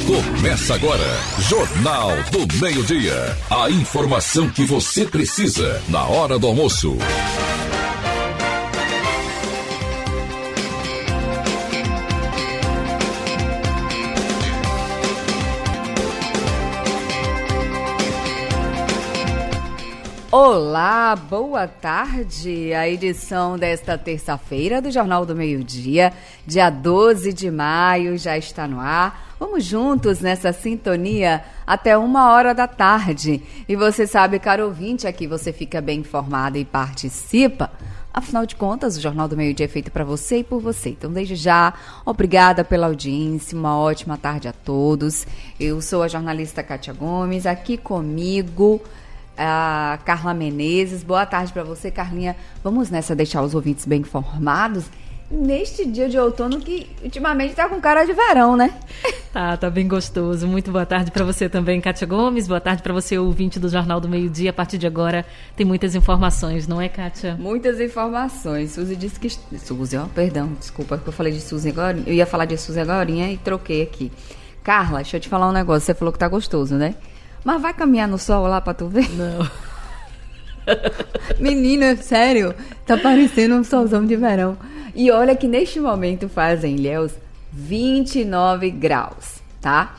Começa agora, Jornal do Meio-Dia. A informação que você precisa na hora do almoço. Olá, boa tarde. A edição desta terça-feira do Jornal do Meio-Dia, dia 12 de maio, já está no ar. Vamos juntos nessa sintonia até 1h da tarde. E você sabe, caro ouvinte, aqui você fica bem informado e participa. Afinal de contas, o Jornal do Meio-Dia é feito para você e por você. Então, desde já, obrigada pela audiência, uma ótima tarde a todos. Eu sou a jornalista Kátia Gomes, aqui comigo a Carla Menezes. Boa tarde para você, Carlinha. Vamos nessa deixar os ouvintes bem informados neste dia de outono que ultimamente tá com cara de verão, né? Tá bem gostoso. Muito boa tarde para você também, Kátia Gomes. Boa tarde para você, ouvinte do Jornal do Meio-Dia. A partir de agora tem muitas informações, não é, Kátia? Muitas informações. Suzy disse que... Suzy, perdão, desculpa que eu falei de Suzy agora. Eu ia falar de Suzy agora e troquei aqui. Carla, deixa eu te falar um negócio. Você falou que tá gostoso, né? Mas vai caminhar no sol lá pra tu ver? Não. Menina, sério, tá parecendo um solzão de verão. E olha que neste momento fazem, Ilhéus, 29 graus, tá?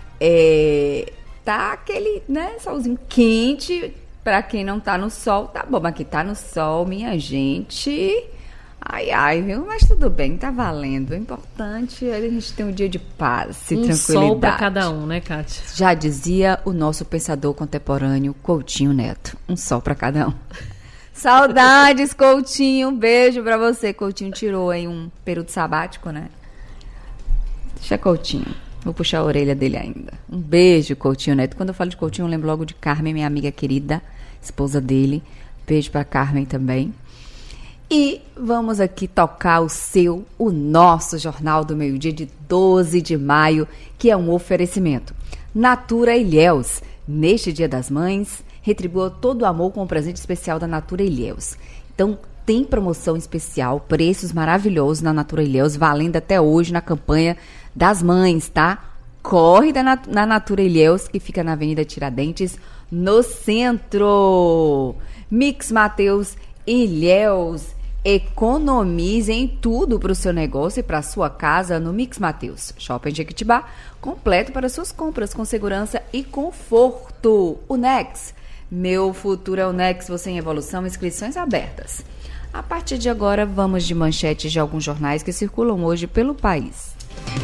Tá aquele, né, solzinho quente. Pra quem não tá no sol, tá bom. Mas que tá no sol, minha gente... Ai, viu? Mas tudo bem, tá valendo. O importante é a gente ter um dia de paz e tranquilidade. Sol pra cada um, né, Kátia? Já dizia o nosso pensador contemporâneo, Coutinho Neto. Um sol pra cada um. Saudades, Coutinho. Um beijo pra você. Coutinho tirou aí um período sabático, né? Deixa Coutinho. Vou puxar a orelha dele ainda. Um beijo, Coutinho Neto. Quando eu falo de Coutinho, eu lembro logo de Carmen, minha amiga querida, esposa dele. Beijo pra Carmen também. E vamos aqui tocar o nosso Jornal do Meio-Dia de 12 de maio, que é um oferecimento. Natura Ilhéus, neste Dia das Mães, retribua todo o amor com um presente especial da Natura Ilhéus. Então, tem promoção especial, preços maravilhosos na Natura Ilhéus, valendo até hoje na campanha das mães, tá? Corre na Natura Ilhéus, que fica na Avenida Tiradentes, no centro. Mix Mateus Ilhéus. Economize em tudo para o seu negócio e para a sua casa no Mix Mateus. Shopping Jequitibá, completo para suas compras com segurança e conforto. Unex, meu futuro é Unex, você em evolução, inscrições abertas. A partir de agora, vamos de manchetes de alguns jornais que circulam hoje pelo país.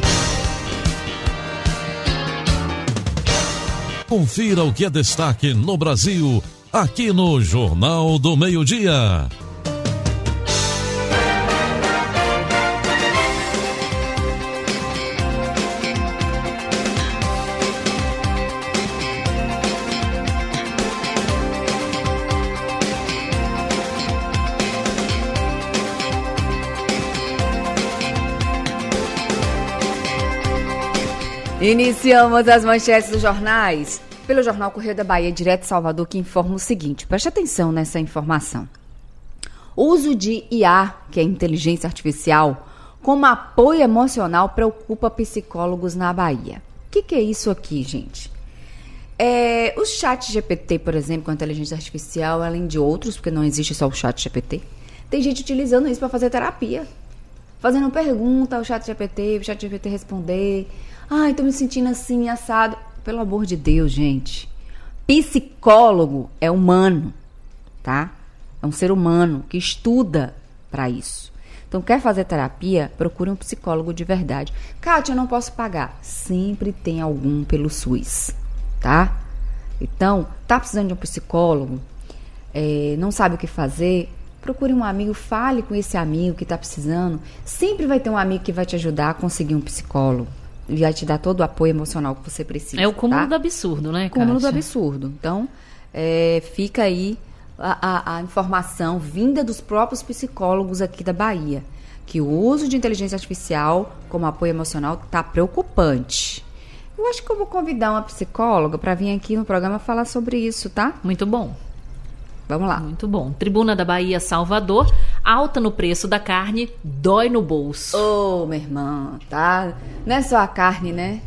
Confira o que é destaque no Brasil, aqui no Jornal do Meio-Dia. Iniciamos as manchetes dos jornais pelo jornal Correio da Bahia, direto de Salvador, que informa o seguinte. Preste atenção nessa informação. O uso de IA, que é inteligência artificial, como apoio emocional preocupa psicólogos na Bahia. O que é isso aqui, gente? O chat GPT, por exemplo, com a inteligência artificial, além de outros, porque não existe só o chat GPT, tem gente utilizando isso para fazer terapia. Fazendo pergunta ao chat GPT, o chat GPT responder... Ai, tô me sentindo assim, assado. Pelo amor de Deus, gente. Psicólogo é humano, tá? É um ser humano que estuda para isso. Então, quer fazer terapia? Procure um psicólogo de verdade. Kátia, eu não posso pagar. Sempre tem algum pelo SUS, tá? Então, tá precisando de um psicólogo? Não sabe o que fazer? Procure um amigo, fale com esse amigo que tá precisando. Sempre vai ter um amigo que vai te ajudar a conseguir um psicólogo. E vai te dar todo o apoio emocional que você precisa. É o cúmulo, tá? do absurdo, né, Kátia? Cúmulo do absurdo. Então, fica aí a informação vinda dos próprios psicólogos aqui da Bahia, que o uso de inteligência artificial como apoio emocional está preocupante. Eu acho que eu vou convidar uma psicóloga para vir aqui no programa falar sobre isso, tá? Muito bom. Vamos lá. Muito bom. Tribuna da Bahia, Salvador. Alta no preço da carne, dói no bolso. Ô, minha irmã, tá? Não é só a carne, né?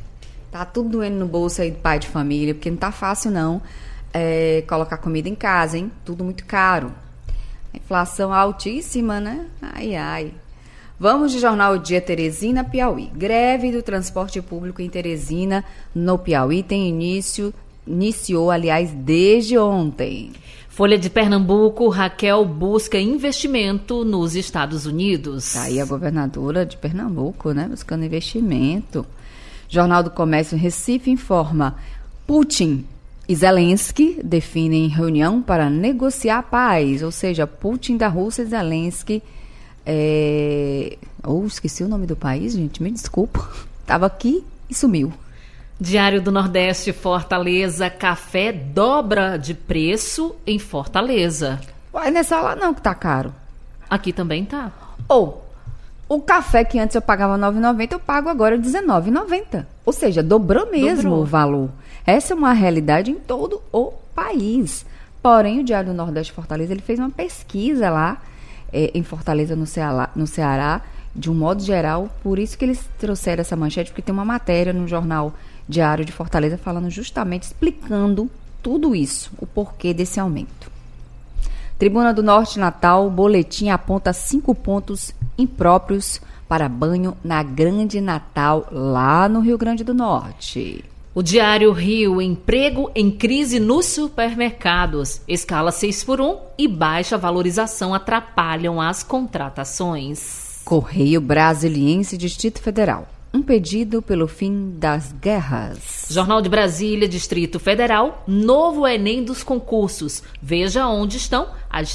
Tá tudo doendo no bolso aí do pai de família, porque não tá fácil não colocar comida em casa, hein? Tudo muito caro. A inflação altíssima, né? Ai, ai. Vamos de Jornal Dia Teresina, Piauí. Greve do transporte público em Teresina, no Piauí, iniciou, aliás, desde ontem. Folha de Pernambuco, Raquel busca investimento nos Estados Unidos. Tá aí a governadora de Pernambuco, né? Buscando investimento. Jornal do Comércio Recife informa: Putin e Zelensky definem reunião para negociar a paz. Ou seja, Putin da Rússia e Zelensky... esqueci o nome do país, gente, me desculpa. Tava aqui e sumiu. Diário do Nordeste, Fortaleza, café dobra de preço em Fortaleza. Uai, não é só lá não que tá caro. Aqui também tá. O café que antes eu pagava R$ 9,90, eu pago agora R$ 19,90. Ou seja, dobrou mesmo o valor. Essa é uma realidade em todo o país. Porém, o Diário do Nordeste, Fortaleza, ele fez uma pesquisa lá em Fortaleza, no Ceará, de um modo geral. Por isso que eles trouxeram essa manchete, porque tem uma matéria no jornal Diário de Fortaleza falando justamente, explicando tudo isso, o porquê desse aumento. Tribuna do Norte, Natal, boletim aponta 5 pontos impróprios para banho na Grande Natal, lá no Rio Grande do Norte. O Diário Rio, emprego em crise nos supermercados. Escala 6x1 e baixa valorização atrapalham as contratações. Correio Brasiliense, Distrito Federal. Um pedido pelo fim das guerras. Jornal de Brasília, Distrito Federal, novo Enem dos concursos. Veja onde estão as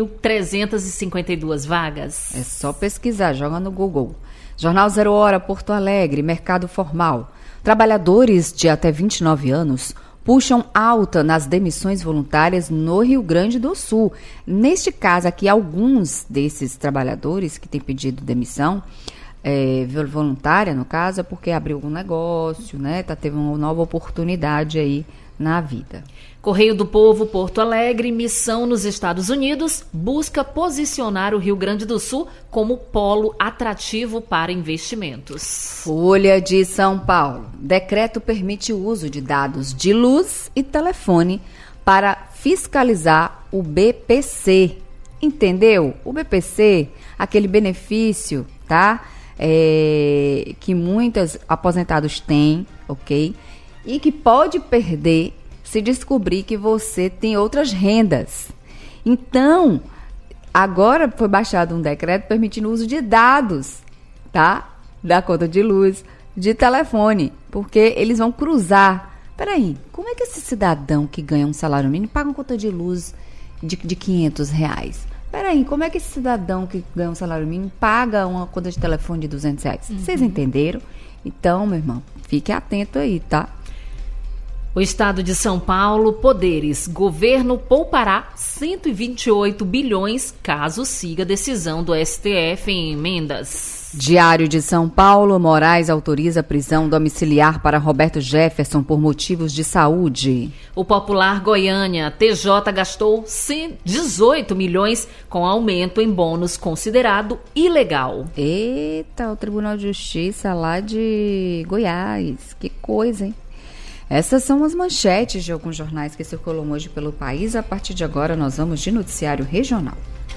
3.352 vagas. É só pesquisar, joga no Google. Jornal 0 Hora, Porto Alegre, mercado formal. Trabalhadores de até 29 anos puxam alta nas demissões voluntárias no Rio Grande do Sul. Neste caso aqui, alguns desses trabalhadores que têm pedido demissão voluntária, no caso, é porque abriu algum negócio, né? Teve uma nova oportunidade aí na vida. Correio do Povo, Porto Alegre, missão nos Estados Unidos, busca posicionar o Rio Grande do Sul como polo atrativo para investimentos. Folha de São Paulo. Decreto permite o uso de dados de luz e telefone para fiscalizar o BPC. Entendeu? O BPC, aquele benefício, tá? Que muitos aposentados têm, ok? E que pode perder se descobrir que você tem outras rendas. Então, agora foi baixado um decreto permitindo o uso de dados, tá? Da conta de luz, de telefone, porque eles vão cruzar. Peraí, como é que esse cidadão que ganha um salário mínimo paga uma conta de luz de R$500? Peraí, como é que esse cidadão que ganha um salário mínimo paga uma conta de telefone de R$200? Vocês entenderam? Então, meu irmão, fique atento aí, tá? O Estado de São Paulo, poderes. Governo poupará 128 bilhões caso siga decisão do STF em emendas. Diário de São Paulo, Moraes autoriza prisão domiciliar para Roberto Jefferson por motivos de saúde. O Popular Goiânia, TJ gastou 18 milhões com aumento em bônus considerado ilegal. Eita, o Tribunal de Justiça lá de Goiás. Que coisa, hein? Essas são as manchetes de alguns jornais que circulam hoje pelo país. A partir de agora, nós vamos de noticiário regional.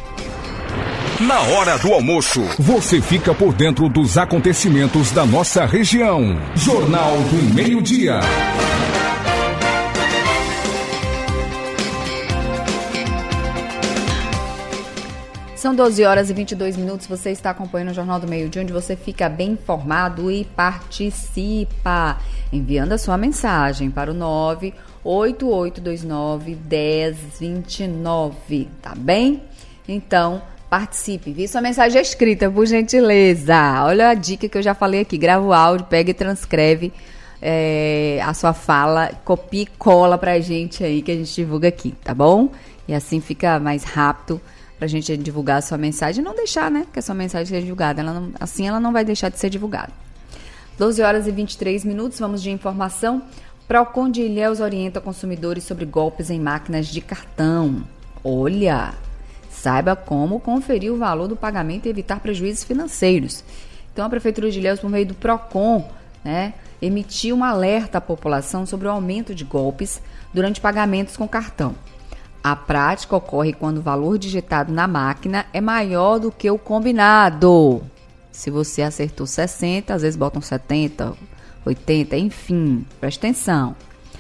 Na hora do almoço, você fica por dentro dos acontecimentos da nossa região. Jornal do Meio-Dia. São 12 horas e 22 minutos. Você está acompanhando o Jornal do Meio-Dia, onde você fica bem informado e participa, enviando a sua mensagem para o 98829-1029, tá bem? Então, participe. Vi sua mensagem escrita, por gentileza. Olha a dica que eu já falei aqui. Grava o áudio, pega e transcreve a sua fala, copia e cola pra gente aí, que a gente divulga aqui, tá bom? E assim fica mais rápido pra gente divulgar a sua mensagem e não deixar, né, que a sua mensagem seja divulgada. Assim ela não vai deixar de ser divulgada. 12 horas e 23 minutos, vamos de informação. Procon de Ilhéus orienta consumidores sobre golpes em máquinas de cartão. Olha, saiba como conferir o valor do pagamento e evitar prejuízos financeiros. Então, a Prefeitura de Ilhéus, por meio do Procon, né, emitiu um alerta à população sobre o aumento de golpes durante pagamentos com cartão. A prática ocorre quando o valor digitado na máquina é maior do que o combinado. Se você acertou 60, às vezes botam 70, 80, enfim, presta atenção.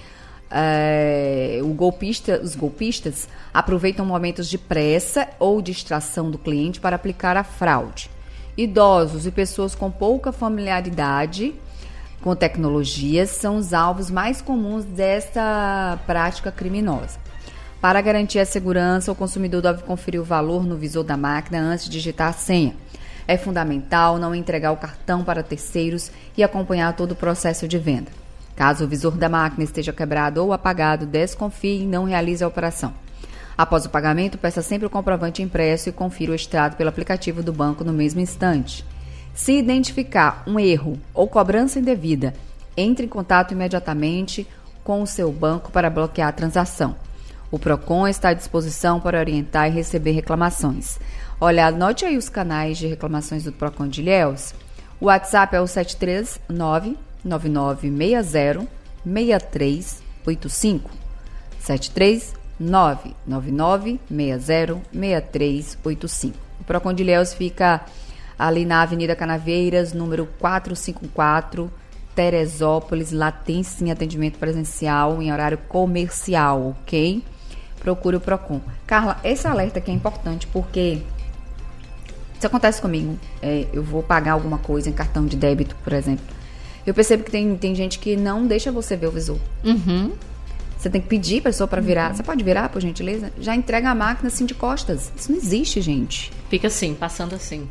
Os golpistas aproveitam momentos de pressa ou distração do cliente para aplicar a fraude. Idosos e pessoas com pouca familiaridade com tecnologias são os alvos mais comuns desta prática criminosa. Para garantir a segurança, o consumidor deve conferir o valor no visor da máquina antes de digitar a senha. É fundamental não entregar o cartão para terceiros e acompanhar todo o processo de venda. Caso o visor da máquina esteja quebrado ou apagado, desconfie e não realize a operação. Após o pagamento, peça sempre o comprovante impresso e confira o extrato pelo aplicativo do banco no mesmo instante. Se identificar um erro ou cobrança indevida, entre em contato imediatamente com o seu banco para bloquear a transação. O PROCON está à disposição para orientar e receber reclamações. Olha, anote aí os canais de reclamações do PROCON de Ilhéus. O WhatsApp é o 739-9960-6385. 739-9960-6385. O PROCON de Ilhéus fica ali na Avenida Canaveiras, número 454, Teresópolis. Lá tem sim atendimento presencial em horário comercial, ok? Procure o PROCON. Carla, esse alerta aqui é importante porque isso acontece comigo. Eu vou pagar alguma coisa em cartão de débito, por exemplo. Eu percebo que tem gente que não deixa você ver o visor. Uhum. Você tem que pedir a pessoa para virar. Você pode virar, por gentileza? Já entrega a máquina assim de costas. Isso não existe, gente. Fica assim, passando assim.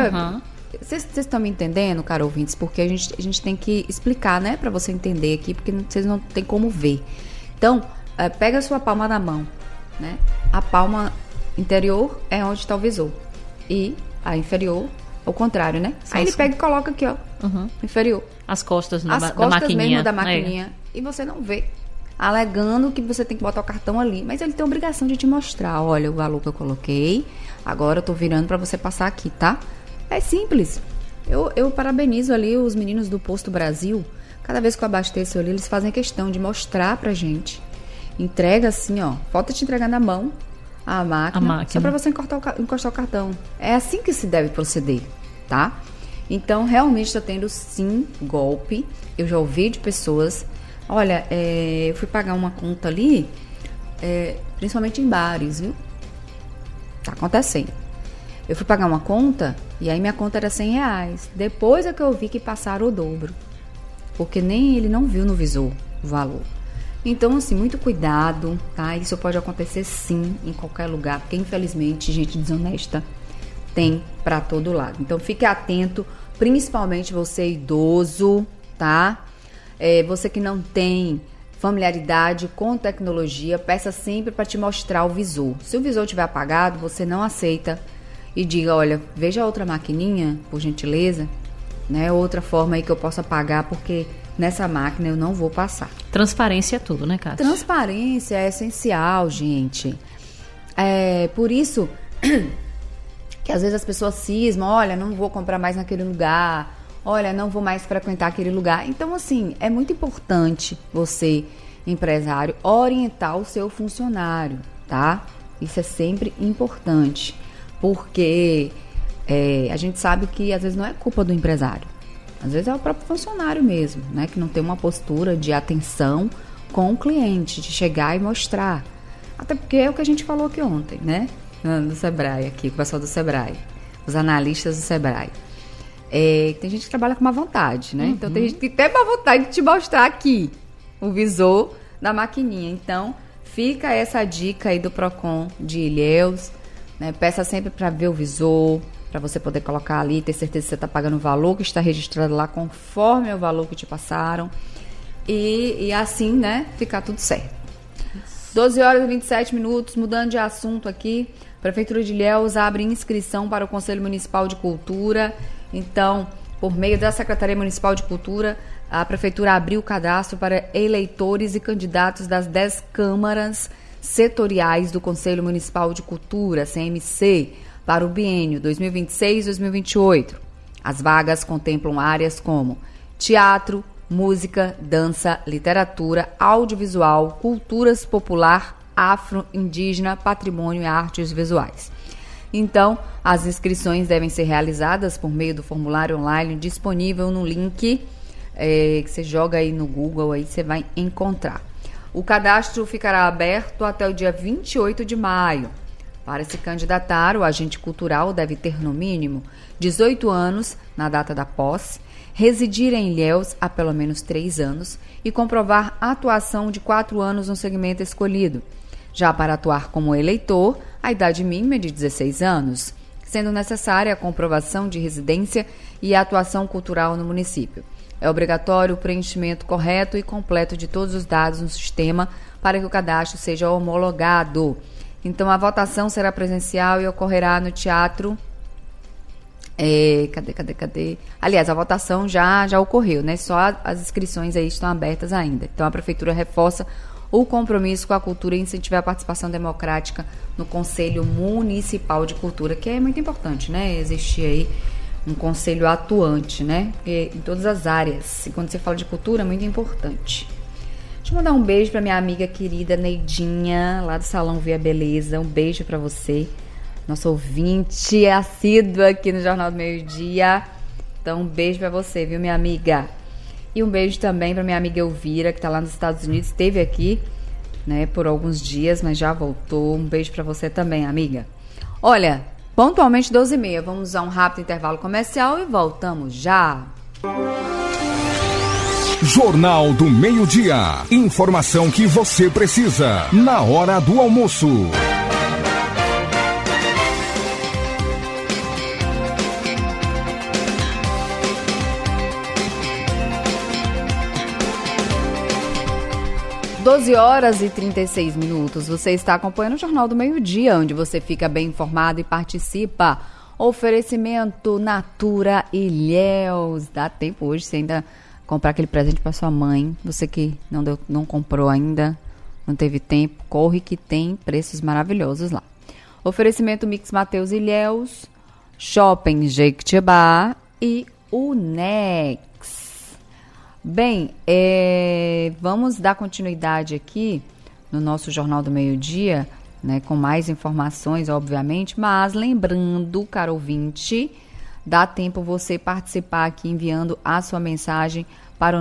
Vocês estão me entendendo, cara ouvintes? Porque a gente tem que explicar, né? Para você entender aqui, porque vocês não tem como ver. Então, pega a sua palma na mão, né? A palma inferior é onde está o visor. E a inferior, ao contrário, né? Aí ele pega e coloca aqui, ó. Inferior. As costas da maquininha. As costas mesmo da maquininha. E você não vê. Alegando que você tem que botar o cartão ali. Mas ele tem a obrigação de te mostrar. Olha, o valor que eu coloquei. Agora eu tô virando para você passar aqui, tá? É simples. Eu parabenizo ali os meninos do Posto Brasil. Cada vez que eu abasteço ali, eles fazem questão de mostrar pra gente. Entrega assim, ó. Falta te entregar na mão a máquina. Só pra você encostar o cartão. É assim que se deve proceder, tá? Então, realmente tá tendo sim golpe. Eu já ouvi de pessoas... Olha, eu fui pagar uma conta ali, principalmente em bares, viu? Tá acontecendo. Eu fui pagar uma conta e aí minha conta era R$100. Depois é que eu vi que passaram o dobro. Porque nem ele não viu no visor o valor. Então, assim, muito cuidado, tá? Isso pode acontecer sim em qualquer lugar, porque infelizmente gente desonesta tem pra todo lado. Então, fique atento, principalmente você idoso, tá? Você que não tem familiaridade com tecnologia, peça sempre para te mostrar o visor. Se o visor estiver apagado, você não aceita e diga, olha, veja outra maquininha, por gentileza, né? Outra forma aí que eu possa pagar, porque nessa máquina eu não vou passar. Transparência é tudo, né, Cátia? Transparência é essencial, gente. Por isso que às vezes as pessoas cismam, olha, não vou comprar mais naquele lugar, olha, não vou mais frequentar aquele lugar. Então, assim, é muito importante você, empresário, orientar o seu funcionário, tá? Isso é sempre importante, porque a gente sabe que às vezes não é culpa do empresário. Às vezes é o próprio funcionário mesmo, né? Que não tem uma postura de atenção com o cliente, de chegar e mostrar. Até porque é o que a gente falou aqui ontem, né? Do Sebrae aqui, com o pessoal do Sebrae. Os analistas do Sebrae. Tem gente que trabalha com má vontade, né? Então tem gente que tem má vontade de te mostrar aqui o visor da maquininha. Então fica essa dica aí do PROCON de Ilhéus, né? Peça sempre para ver o visor, para você poder colocar ali, ter certeza que você está pagando o valor que está registrado lá conforme o valor que te passaram e assim, né, ficar tudo certo. 12h27, mudando de assunto aqui. Prefeitura de Ilhéus abre inscrição para o Conselho Municipal de Cultura. Então, por meio da Secretaria Municipal de Cultura, a Prefeitura abriu o cadastro para eleitores e candidatos das 10 câmaras setoriais do Conselho Municipal de Cultura, CMC, para o biênio 2026-2028. As vagas contemplam áreas como teatro, música, dança, literatura, audiovisual, culturas popular, afro-indígena, patrimônio e artes visuais. Então, as inscrições devem ser realizadas por meio do formulário online disponível no link que você joga aí no Google, aí você vai encontrar. O cadastro ficará aberto até o dia 28 de maio. Para se candidatar, o agente cultural deve ter, no mínimo, 18 anos na data da posse, residir em Ilhéus há pelo menos 3 anos e comprovar a atuação de 4 anos no segmento escolhido. Já para atuar como eleitor, a idade mínima é de 16 anos, sendo necessária a comprovação de residência e a atuação cultural no município. É obrigatório o preenchimento correto e completo de todos os dados no sistema para que o cadastro seja homologado. Então, a votação será presencial e ocorrerá no teatro... Cadê? Aliás, a votação já ocorreu, né? Só as inscrições aí estão abertas ainda. Então, a Prefeitura reforça o compromisso com a cultura e incentivar a participação democrática no Conselho Municipal de Cultura, que é muito importante, né? Existir aí um conselho atuante, né? Porque em todas as áreas. E quando você fala de cultura, é muito importante. Deixa eu mandar um beijo para minha amiga querida Neidinha, lá do Salão Via Beleza. Um beijo para você, nossa ouvinte assídua aqui no Jornal do Meio-Dia. Então, um beijo para você, viu, minha amiga? E um beijo também para minha amiga Elvira, que está lá nos Estados Unidos. Esteve aqui, né, por alguns dias, mas já voltou. Um beijo para você também, amiga. Olha, pontualmente 12h30. Vamos a um rápido intervalo comercial e voltamos já. Jornal do Meio-Dia. Informação que você precisa na hora do almoço. (12h36). Você está acompanhando o Jornal do Meio-Dia, onde você fica bem informado e participa. Oferecimento Natura Ilhéus. Dá tempo hoje você ainda comprar aquele presente para sua mãe. Você que não comprou ainda, não teve tempo, corre que tem preços maravilhosos lá. Oferecimento Mix Mateus Ilhéus, Shopping Jequitibá e Unex. Bem, vamos dar continuidade aqui no nosso Jornal do Meio-Dia, né, com mais informações, obviamente, mas lembrando, caro ouvinte, dá tempo você participar aqui enviando a sua mensagem para o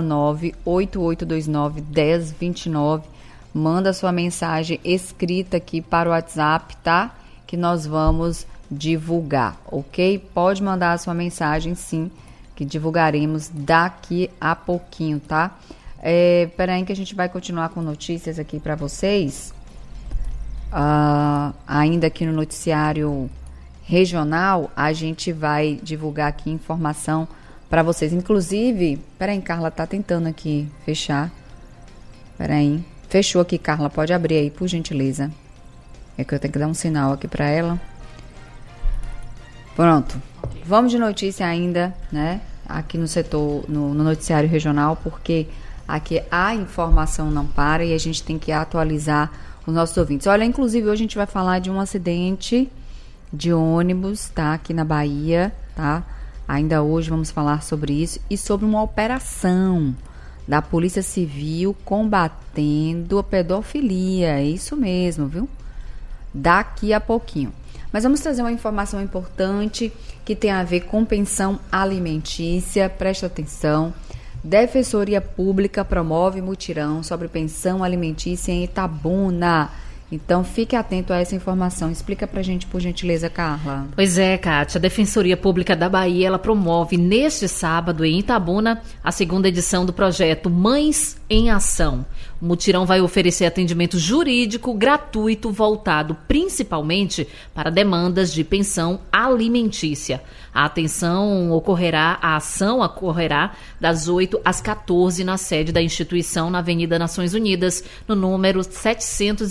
98829-1029. Manda sua mensagem escrita aqui para o WhatsApp, tá? Que nós vamos divulgar, ok? Pode mandar a sua mensagem, sim, que divulgaremos daqui a pouquinho, tá? Peraí que a gente vai continuar com notícias aqui para vocês. Ainda aqui no noticiário regional, a gente vai divulgar aqui informação para vocês. Inclusive, peraí, Carla tá tentando aqui fechar. Peraí. Fechou aqui, Carla. Pode abrir aí, por gentileza. É que eu tenho que dar um sinal aqui para ela. Pronto. Vamos de notícia ainda, né? Aqui no setor, no noticiário regional, porque aqui a informação não para e a gente tem que atualizar os nossos ouvintes. Olha, inclusive hoje a gente vai falar de um acidente de ônibus, tá? Aqui na Bahia, tá? Ainda hoje vamos falar sobre isso e sobre uma operação da Polícia Civil combatendo a pedofilia. É isso mesmo, viu? Daqui a pouquinho. Mas vamos trazer uma informação importante que tem a ver com pensão alimentícia. Presta atenção. Defensoria Pública promove mutirão sobre pensão alimentícia em Itabuna. Então, fique atento a essa informação. Explica pra gente, por gentileza, Carla. Pois é, Kátia. A Defensoria Pública da Bahia, ela promove neste sábado em Itabuna a segunda edição do projeto Mães em Ação. O mutirão vai oferecer atendimento jurídico gratuito voltado principalmente para demandas de pensão alimentícia. A ação ocorrerá das 8 às 14 na sede da instituição na Avenida Nações Unidas, no número 732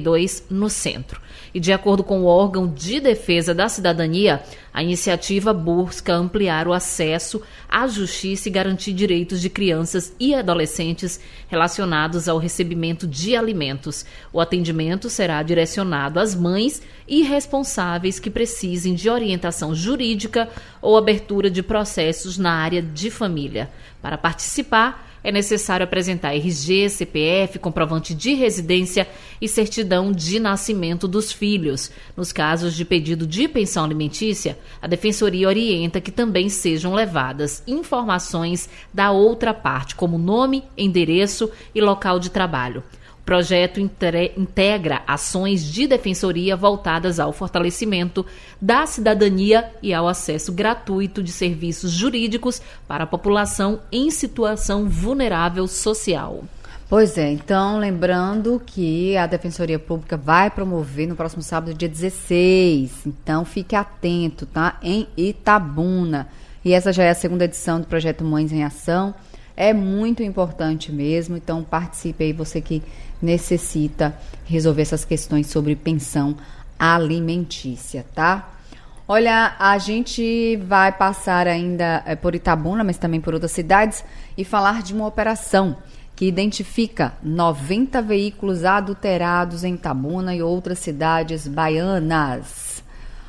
32, no centro. E de acordo com o órgão de defesa da cidadania, a iniciativa busca ampliar o acesso à justiça e garantir direitos de crianças e adolescentes relacionados ao recebimento de alimentos. O atendimento será direcionado às mães e responsáveis que precisem de orientação jurídica ou abertura de processos na área de família. Para participar, é necessário apresentar RG, CPF, comprovante de residência e certidão de nascimento dos filhos. Nos casos de pedido de pensão alimentícia, a Defensoria orienta que também sejam levadas informações da outra parte, como nome, endereço e local de trabalho. O projeto integra ações de defensoria voltadas ao fortalecimento da cidadania e ao acesso gratuito de serviços jurídicos para a população em situação vulnerável social. Pois é, então lembrando que a Defensoria Pública vai promover no próximo sábado, dia 16. Então fique atento, tá? Em Itabuna. E essa já é a segunda edição do projeto Mães em Ação. É muito importante mesmo, então participe aí, você que necessita resolver essas questões sobre pensão alimentícia, tá? Olha, a gente vai passar ainda por Itabuna, mas também por outras cidades, e falar de uma operação que identifica 90 veículos adulterados em Itabuna e outras cidades baianas.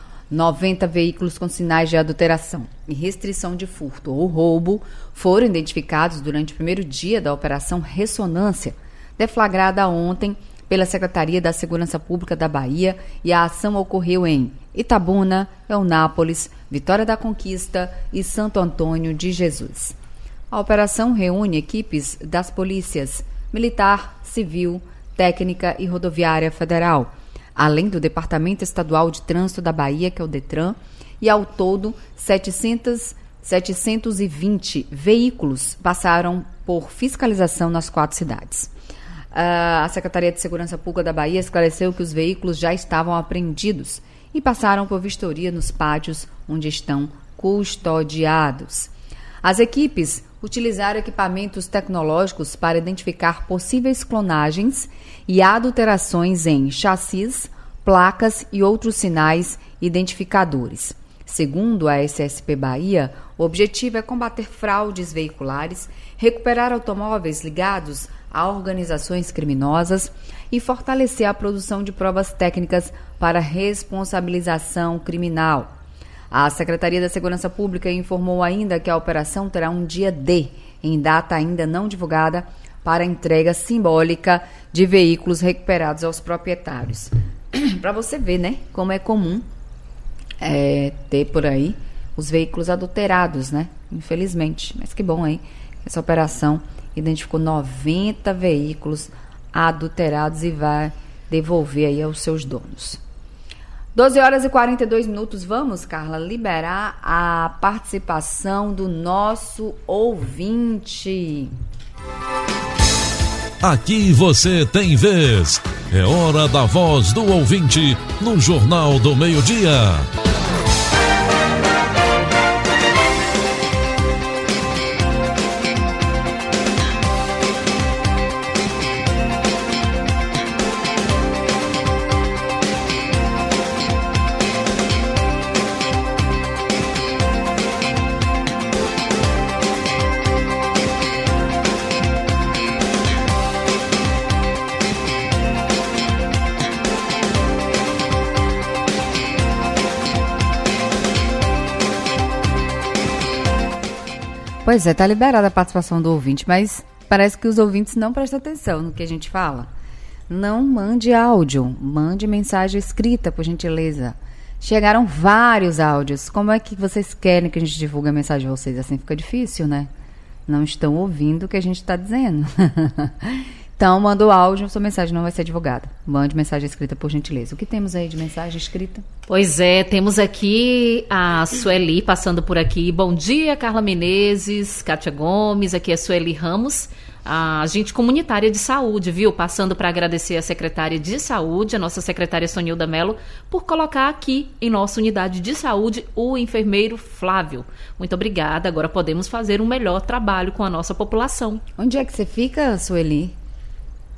90 veículos com sinais de adulteração e restrição de furto ou roubo foram identificados durante o primeiro dia da Operação Ressonância, deflagrada ontem pela Secretaria da Segurança Pública da Bahia, e a ação ocorreu em Itabuna, Eunápolis, Vitória da Conquista e Santo Antônio de Jesus. A operação reúne equipes das polícias Militar, Civil, Técnica e Rodoviária Federal, além do Departamento Estadual de Trânsito da Bahia, que é o DETRAN, e ao todo 720 veículos passaram por fiscalização nas 4 cidades. A Secretaria de Segurança Pública da Bahia esclareceu que os veículos já estavam apreendidos e passaram por vistoria nos pátios onde estão custodiados. As equipes utilizaram equipamentos tecnológicos para identificar possíveis clonagens e adulterações em chassis, placas e outros sinais identificadores. Segundo a SSP Bahia, o objetivo é combater fraudes veiculares, recuperar automóveis ligados a organizações criminosas e fortalecer a produção de provas técnicas para responsabilização criminal. A Secretaria da Segurança Pública informou ainda que a operação terá um dia D, em data ainda não divulgada, para a entrega simbólica de veículos recuperados aos proprietários. Para você ver, né, como é comum ter por aí os veículos adulterados, né? Infelizmente. Mas que bom, hein? Essa operação identificou 90 veículos adulterados e vai devolver aí aos seus donos. 12h42. Vamos, Carla, liberar a participação do nosso ouvinte. Aqui você tem vez. É hora da voz do ouvinte no Jornal do Meio-Dia. Pois é, tá liberada a participação do ouvinte, mas parece que os ouvintes não prestam atenção no que a gente fala. Não mande áudio, mande mensagem escrita, por gentileza. Chegaram vários áudios. Como é que vocês querem que a gente divulgue a mensagem de vocês? Assim fica difícil, né? Não estão ouvindo o que a gente está dizendo. Então, manda o áudio, sua mensagem não vai ser divulgada. Mande mensagem escrita, por gentileza. O que temos aí de mensagem escrita? Pois é, temos aqui a Sueli passando por aqui. Bom dia, Carla Menezes, Kátia Gomes, aqui é Sueli Ramos, a agente comunitária de saúde, viu? Passando para agradecer a secretária de saúde, a nossa secretária Sonilda Mello, por colocar aqui em nossa unidade de saúde o enfermeiro Flávio. Muito obrigada, agora podemos fazer um melhor trabalho com a nossa população. Onde é que você fica, Sueli?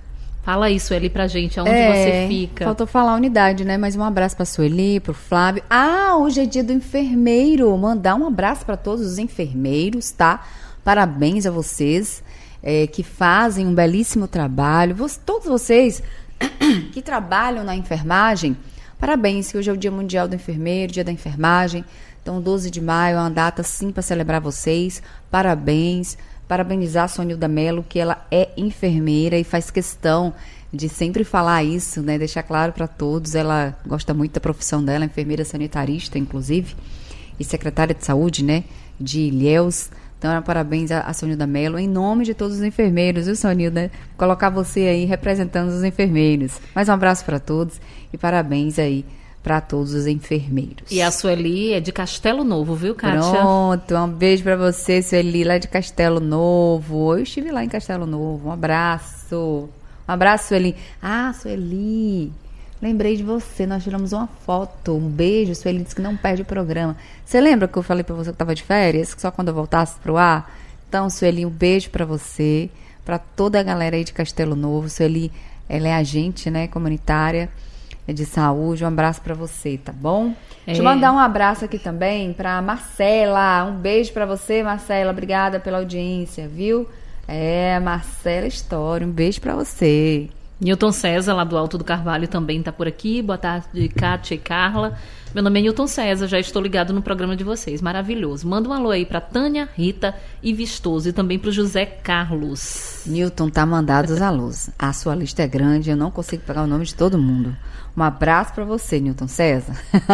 Fala isso, Sueli, pra gente, aonde você fica. Faltou falar a unidade, né? Mas um abraço pra Sueli, pro Flávio. Hoje é dia do enfermeiro. Mandar um abraço pra todos os enfermeiros, tá? Parabéns a vocês que fazem um belíssimo trabalho. Todos vocês que trabalham na enfermagem, parabéns, que hoje é o Dia Mundial do Enfermeiro, Dia da Enfermagem. Então, 12 de maio é uma data, sim, para celebrar vocês. Parabéns. Parabenizar a Sonilda Mello, que ela é enfermeira e faz questão de sempre falar isso, né? Deixar claro para todos. Ela gosta muito da profissão dela, enfermeira sanitarista, inclusive, e secretária de saúde, né? De Ilhéus. Então, parabéns a Sonilda Mello, em nome de todos os enfermeiros, viu, Sonilda? Vou colocar você aí representando os enfermeiros. Mais um abraço para todos e parabéns aí para todos os enfermeiros. E a Sueli é de Castelo Novo, viu, Kátia? Pronto, um beijo para você, Sueli, lá de Castelo Novo. Eu estive lá em Castelo Novo, um abraço. Um abraço, Sueli. Sueli, lembrei de você, nós tiramos uma foto, um beijo. Sueli disse que não perde o programa. Você lembra que eu falei para você que estava de férias, que só quando eu voltasse pro ar? Então, Sueli, um beijo para você, para toda a galera aí de Castelo Novo. Sueli, ela é agente, né, comunitária de saúde. Um abraço para você, tá bom? Deixa eu mandar um abraço aqui também para Marcela. Um beijo para você, Marcela. Obrigada pela audiência, viu? Marcela História, um beijo para você. Newton César, lá do Alto do Carvalho, também tá por aqui. Boa tarde, Kátia e Carla. Meu nome é Newton César, já estou ligado no programa de vocês. Maravilhoso. Manda um alô aí para Tânia, Rita e Vistoso, e também para o José Carlos. Newton, tá mandado os alôs. A sua lista é grande, eu não consigo pegar o nome de todo mundo. Um abraço para você, Newton César.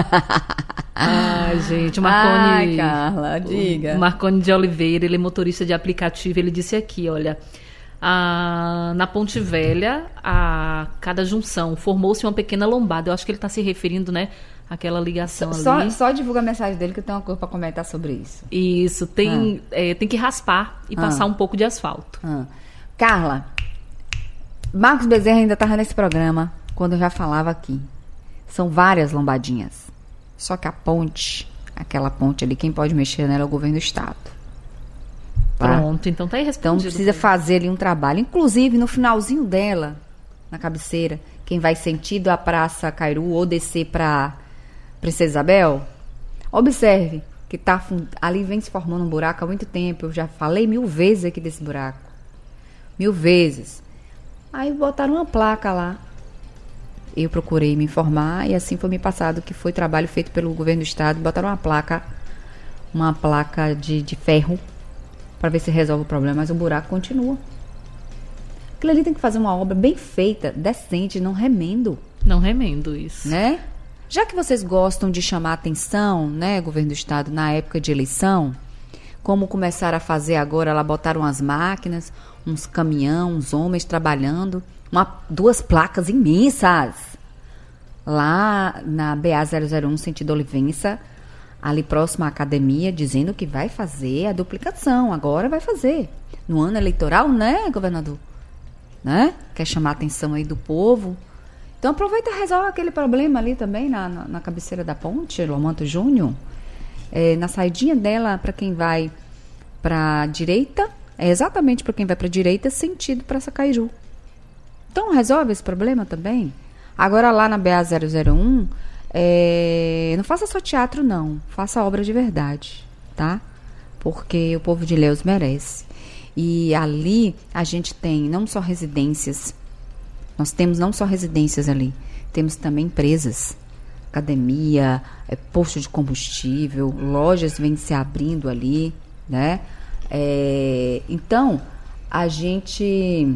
Ai, gente, o Marconi... Carla, diga. O Marconi de Oliveira, ele é motorista de aplicativo, ele disse aqui, olha... na Ponte Velha, a cada junção, formou-se uma pequena lombada. Eu acho que ele está se referindo, né, àquela ligação ali. Só divulga a mensagem dele que eu tenho uma coisa para comentar sobre isso. Isso, tem que raspar e passar um pouco de asfalto. Carla, Marcos Bezerra ainda estava nesse programa quando eu já falava aqui. São várias lombadinhas. Só que a ponte, aquela ponte ali, quem pode mexer nela é o governo do estado. Pronto, então tá aí respondido. Então precisa fazer ali um trabalho. Inclusive, no finalzinho dela, na cabeceira, quem vai sentido a Praça Cairu ou descer para Princesa Isabel, observe que ali vem se formando um buraco há muito tempo. Eu já falei 1000 vezes aqui desse buraco. 1000 vezes. Aí botaram uma placa lá. Eu procurei me informar e assim foi me passado que foi trabalho feito pelo governo do estado. Botaram uma placa de ferro para ver se resolve o problema, mas o buraco continua. Aquilo ali tem que fazer uma obra bem feita, decente, não remendo. Não remendo isso. Né? Já que vocês gostam de chamar atenção, né, governo do estado, na época de eleição, como começaram a fazer agora, lá botaram as máquinas, uns caminhões, uns homens trabalhando, 2 placas imensas, lá na BA-001, sentido Olivença, ali próximo à academia, dizendo que vai fazer a duplicação. Agora vai fazer. No ano eleitoral, né, governador? Né? Quer chamar a atenção aí do povo. Então aproveita e resolve aquele problema ali também, na cabeceira da ponte, Lomanto Júnior. Na saidinha dela, para quem vai para a direita, exatamente para quem vai para a direita, sentido para Sacairu. Então resolve esse problema também. Agora lá na BA-001, não faça só teatro, não. Faça obra de verdade, tá? Porque o povo de Ilhéus merece. E ali a gente tem não só residências, nós temos não só residências ali, temos também empresas, academia, posto de combustível, lojas vêm se abrindo ali, né? Então, a gente...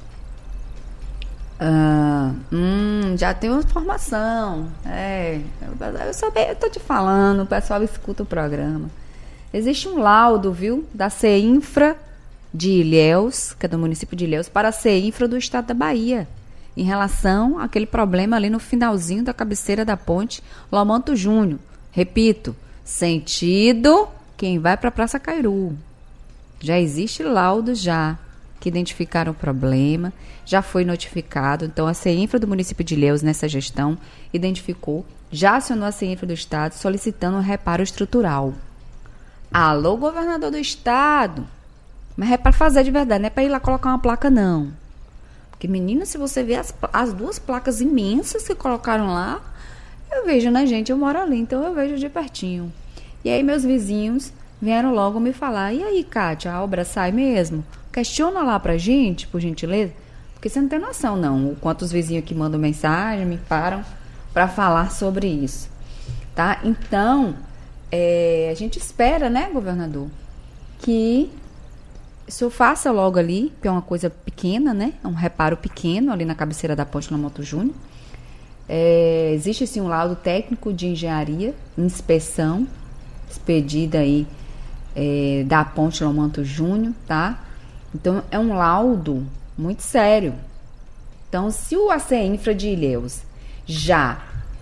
já tem uma informação. Eu tô te falando, o pessoal escuta o programa. Existe um laudo, viu, da CEINFRA de Ilhéus, que é do município de Ilhéus, para a CEINFRA do estado da Bahia, em relação àquele problema ali no finalzinho da cabeceira da ponte Lomanto Júnior. Repito, sentido quem vai para a Praça Cairu. Já existe laudo que identificaram o problema, já foi notificado. Então a CEINFRA do município de Ilhéus, nessa gestão, identificou, já acionou a CEINFRA do estado solicitando um reparo estrutural. Alô, governador do estado, mas é para fazer de verdade, não é para ir lá colocar uma placa, não. Porque, menina, se você ver as duas placas imensas que colocaram lá, eu vejo, né, gente? Eu moro ali, então eu vejo de pertinho. E aí meus vizinhos vieram logo me falar, e aí, Kátia, a obra sai mesmo? Questiona lá pra gente, por gentileza. Porque você não tem noção, não, o quanto os vizinhos aqui mandam mensagem, me param para falar sobre isso, tá? Então, a gente espera, né, governador, que isso faça logo ali, que é uma coisa pequena, né? É um reparo pequeno ali na cabeceira da ponte Lamoto Júnior. Existe, sim, um laudo técnico de engenharia, inspeção, expedida aí da ponte Lamoto Júnior, tá? Então, é um laudo muito sério. Então, se o AC Infra de Ilhéus já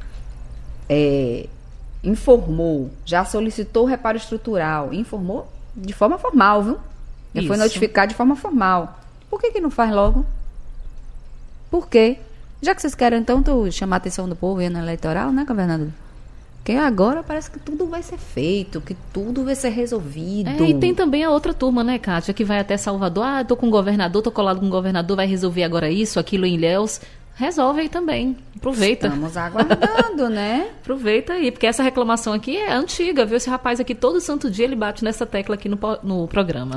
informou, já solicitou o reparo estrutural, informou de forma formal, viu? Já foi notificado de forma formal. Por que não faz logo? Por quê? Já que vocês querem tanto chamar a atenção do povo no eleitoral, né, governador? Porque agora parece que tudo vai ser feito, que tudo vai ser resolvido. E tem também a outra turma, né, Kátia, que vai até Salvador. Tô com o governador, tô colado com o governador, vai resolver agora isso, aquilo em Ilhéus. Resolve aí também. Aproveita. Estamos aguardando, né? Aproveita aí, porque essa reclamação aqui é antiga, viu? Esse rapaz aqui, todo santo dia, ele bate nessa tecla aqui no programa.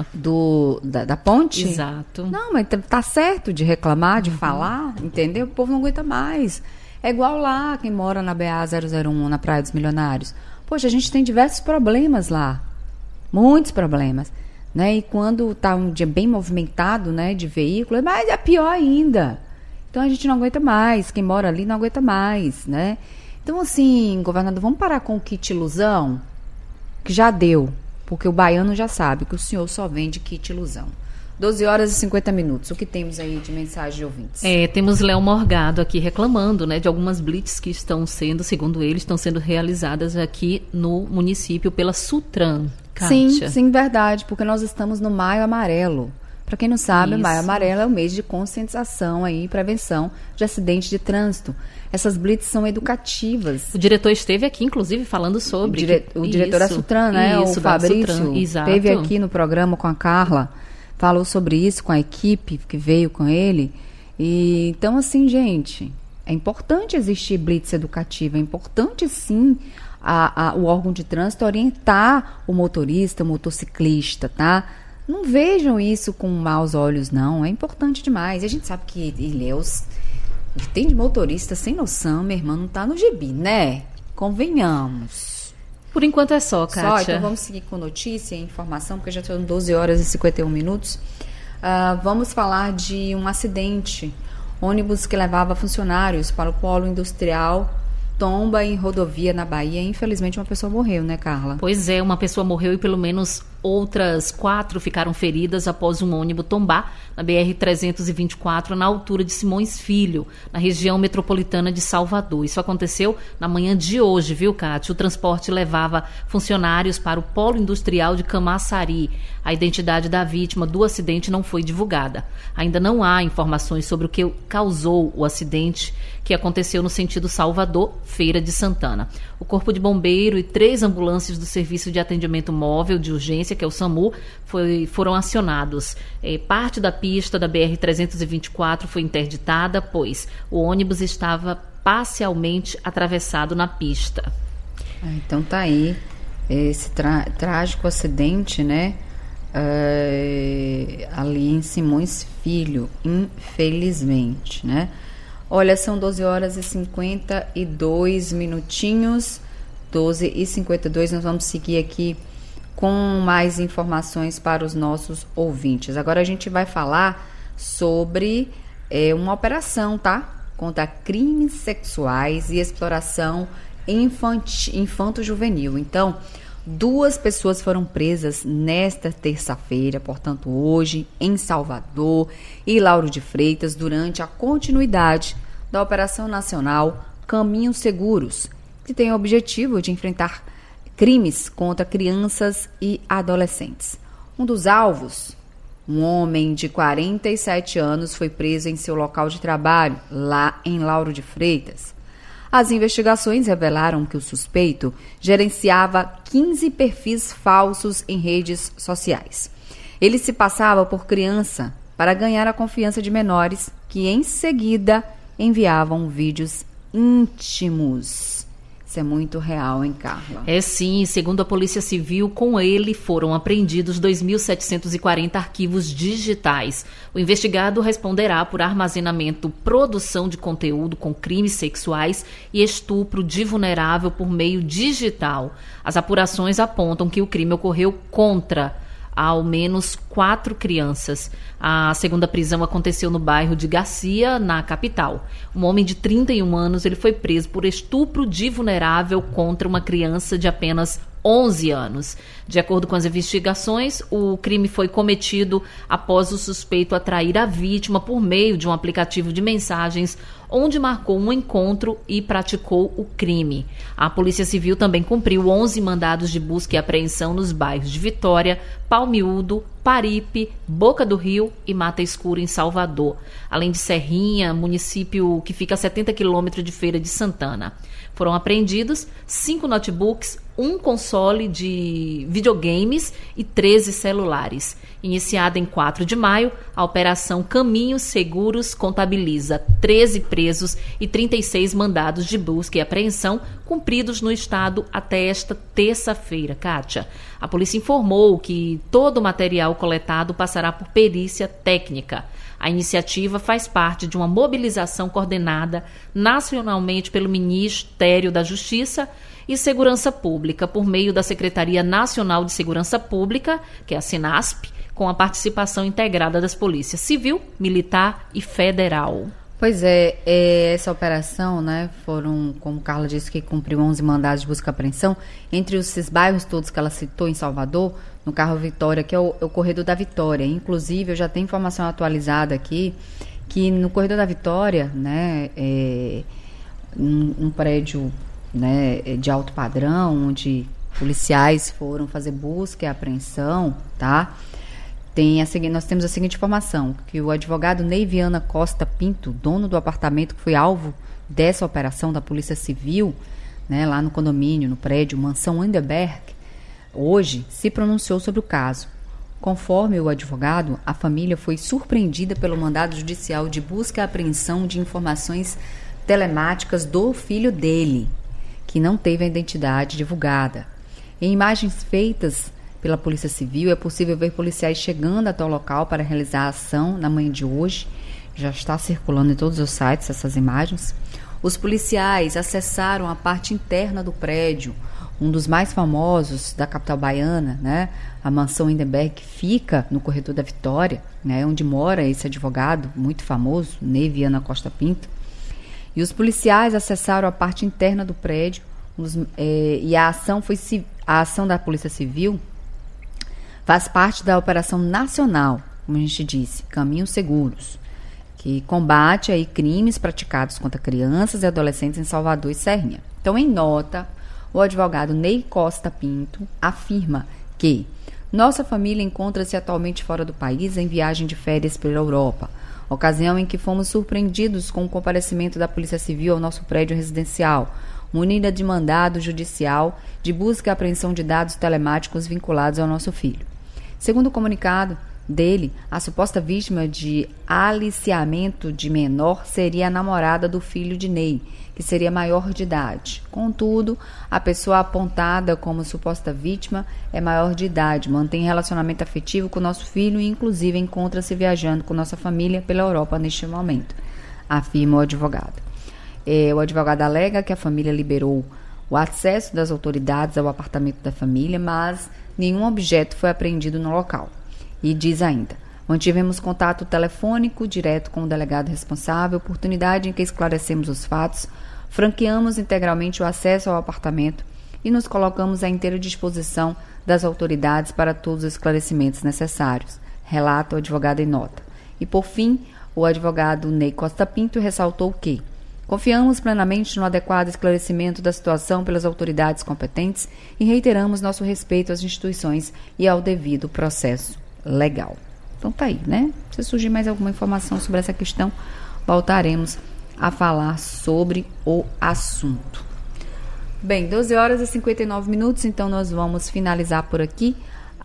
Da ponte? Exato. Não, mas tá certo de reclamar, de falar, entendeu? O povo não aguenta mais. É igual lá, quem mora na BA-001, na Praia dos Milionários. Poxa, a gente tem diversos problemas lá. Muitos problemas. Né? E quando tá um dia bem movimentado, né, de veículo, mas é pior ainda. Então a gente não aguenta mais, quem mora ali não aguenta mais, né? Então, assim, governador, vamos parar com o kit ilusão, que já deu, porque o baiano já sabe que o senhor só vende kit ilusão. 12 horas e 50 minutos, o que temos aí de mensagem de ouvintes? Temos Léo Morgado aqui reclamando, né, de algumas blitz que estão sendo, segundo ele, estão sendo realizadas aqui no município pela Sutran. Kátia. Sim, verdade, porque nós estamos no Maio Amarelo. Para quem não sabe, o Maio Amarelo é o mês de conscientização e prevenção de acidentes de trânsito. Essas blitz são educativas. O diretor esteve aqui, inclusive, falando sobre... O diretor da Sutran, né? O Fabrício, esteve aqui no programa com a Carla, falou sobre isso com a equipe que veio com ele. E, então, assim, gente, é importante existir blitz educativa, é importante, sim, o órgão de trânsito orientar o motorista, o motociclista, tá? Não vejam isso com maus olhos, não. É importante demais. E a gente sabe que Ilhéus tem de motorista sem noção, minha irmã, não tá no gibi, né? Convenhamos. Por enquanto é só, Kátia. Então vamos seguir com notícia e informação, porque já estão 12 horas e 51 minutos. Vamos falar de um acidente. Ônibus que levava funcionários para o polo industrial tomba em rodovia na Bahia. Infelizmente, uma pessoa morreu, né, Carla? Pois é, uma pessoa morreu e pelo menos outras 4 ficaram feridas após um ônibus tombar na BR-324, na altura de Simões Filho, na região metropolitana de Salvador. Isso aconteceu na manhã de hoje, viu, Kátia? O transporte levava funcionários para o polo industrial de Camaçari. A identidade da vítima do acidente não foi divulgada. Ainda não há informações sobre o que causou o acidente que aconteceu no sentido Salvador, Feira de Santana. O Corpo de Bombeiro e 3 ambulâncias do Serviço de Atendimento Móvel de Urgência, que é o SAMU, foram acionados. Parte da pista da BR-324 foi interditada, pois o ônibus estava parcialmente atravessado na pista. Então tá aí esse trágico acidente, né? Ali em Simões Filho, infelizmente, né? Olha, são 12 horas e 52 minutinhos, 12 e 52, nós vamos seguir aqui com mais informações para os nossos ouvintes. Agora a gente vai falar sobre uma operação, tá? Contra crimes sexuais e exploração infanto-juvenil. Então, 2 pessoas foram presas nesta terça-feira, portanto hoje, em Salvador e Lauro de Freitas, durante a continuidade da Operação Nacional Caminhos Seguros, que tem o objetivo de enfrentar crimes contra crianças e adolescentes. Um dos alvos, um homem de 47 anos, foi preso em seu local de trabalho, lá em Lauro de Freitas. As investigações revelaram que o suspeito gerenciava 15 perfis falsos em redes sociais. Ele se passava por criança para ganhar a confiança de menores que em seguida enviavam vídeos íntimos. Isso é muito real, hein, Carla? É sim, segundo a Polícia Civil, com ele foram apreendidos 2.740 arquivos digitais. O investigado responderá por armazenamento, produção de conteúdo com crimes sexuais e estupro de vulnerável por meio digital. As apurações apontam que o crime ocorreu contra ao menos 4 crianças. A segunda prisão aconteceu no bairro de Garcia, na capital. Um homem de 31 anos ele foi preso por estupro de vulnerável contra uma criança de apenas 11 anos. De acordo com as investigações, o crime foi cometido após o suspeito atrair a vítima por meio de um aplicativo de mensagens onde marcou um encontro e praticou o crime. A Polícia Civil também cumpriu 11 mandados de busca e apreensão nos bairros de Vitória, Palmiúdo, Paripe, Boca do Rio e Mata Escura, em Salvador, além de Serrinha, município que fica a 70 quilômetros de Feira de Santana. Foram apreendidos 5 notebooks, um console de videogames e 13 celulares. Iniciada em 4 de maio, a Operação Caminhos Seguros contabiliza 13 presos e 36 mandados de busca e apreensão cumpridos no estado até esta terça-feira. Kátia, a polícia informou que todo o material coletado passará por perícia técnica. A iniciativa faz parte de uma mobilização coordenada nacionalmente pelo Ministério da Justiça e Segurança Pública, por meio da Secretaria Nacional de Segurança Pública, que é a SENASP, com a participação integrada das polícias civil, militar e federal. Pois é, essa operação, né, foram, como Carla disse, que cumpriu 11 mandados de busca e apreensão, entre esses bairros todos que ela citou em Salvador, no carro Vitória, que é o Corredor da Vitória. Inclusive, eu já tenho informação atualizada aqui, que no Corredor da Vitória, né, um prédio, né, de alto padrão, onde policiais foram fazer busca e apreensão, tá? Nós temos a seguinte informação, que o advogado Ney Viana Costa Pinto, dono do apartamento que foi alvo dessa operação da Polícia Civil, né, lá no condomínio, no prédio Mansão Underberg, hoje se pronunciou sobre o caso. Conforme o advogado, a família foi surpreendida pelo mandado judicial de busca e apreensão de informações telemáticas do filho dele, que não teve a identidade divulgada. Em imagens feitas pela Polícia Civil, é possível ver policiais chegando até o local para realizar a ação na manhã de hoje. Já está circulando em todos os sites essas imagens. Os policiais acessaram a parte interna do prédio, um dos mais famosos da capital baiana, né? A Mansão Hindenburg, que fica no Corredor da Vitória, né? Onde mora esse advogado muito famoso, Ney Viana Costa Pinto. E os policiais acessaram a parte interna do prédio, e a ação da Polícia Civil faz parte da Operação Nacional, como a gente disse, Caminhos Seguros, que combate aí crimes praticados contra crianças e adolescentes em Salvador e Serrinha. Então, em nota, o advogado Ney Costa Pinto afirma que nossa família encontra-se atualmente fora do país em viagem de férias pela Europa, ocasião em que fomos surpreendidos com o comparecimento da Polícia Civil ao nosso prédio residencial, munida de mandado judicial de busca e apreensão de dados telemáticos vinculados ao nosso filho. Segundo o comunicado dele, a suposta vítima de aliciamento de menor seria a namorada do filho de Ney, que seria maior de idade. Contudo, a pessoa apontada como suposta vítima é maior de idade, mantém relacionamento afetivo com nosso filho e, inclusive, encontra-se viajando com nossa família pela Europa neste momento, afirma o advogado. O advogado alega que a família liberou o acesso das autoridades ao apartamento da família, mas nenhum objeto foi apreendido no local. E diz ainda: mantivemos contato telefônico direto com o delegado responsável, oportunidade em que esclarecemos os fatos, franqueamos integralmente o acesso ao apartamento e nos colocamos à inteira disposição das autoridades para todos os esclarecimentos necessários, relata o advogado em nota. E, por fim, o advogado Ney Costa Pinto ressaltou que confiamos plenamente no adequado esclarecimento da situação pelas autoridades competentes e reiteramos nosso respeito às instituições e ao devido processo legal. Então tá aí, né? Se surgir mais alguma informação sobre essa questão, voltaremos a falar sobre o assunto. Bem, 12 horas e 59 minutos, então nós vamos finalizar por aqui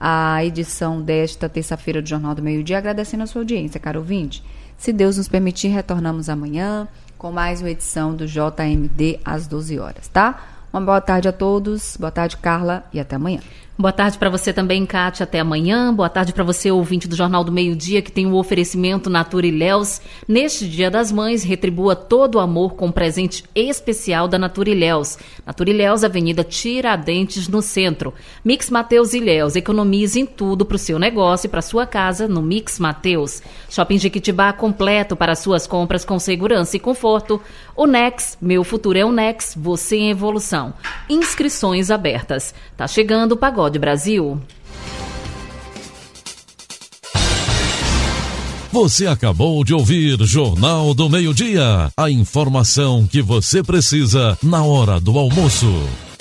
a edição desta terça-feira do Jornal do Meio-Dia, agradecendo a sua audiência, caro ouvinte. Se Deus nos permitir, retornamos amanhã com mais uma edição do JMD às 12 horas, tá? Uma boa tarde a todos, boa tarde, Carla, e até amanhã. Boa tarde para você também, Kátia, até amanhã. Boa tarde para você, ouvinte do Jornal do Meio-Dia, que tem o oferecimento Natura Ilhéus. Neste Dia das Mães, retribua todo o amor com um presente especial da Natura Ilhéus. Natura Ilhéus, Avenida Tiradentes, no centro. Mix Mateus Ilhéus, economize em tudo para o seu negócio e para sua casa no Mix Mateus. Shopping Jequitibá completo para suas compras com segurança e conforto. O Nex, meu futuro é o Nex, você em evolução. Inscrições abertas. Tá chegando o Pagode Brasil. Você acabou de ouvir Jornal do Meio-Dia. A informação que você precisa na hora do almoço.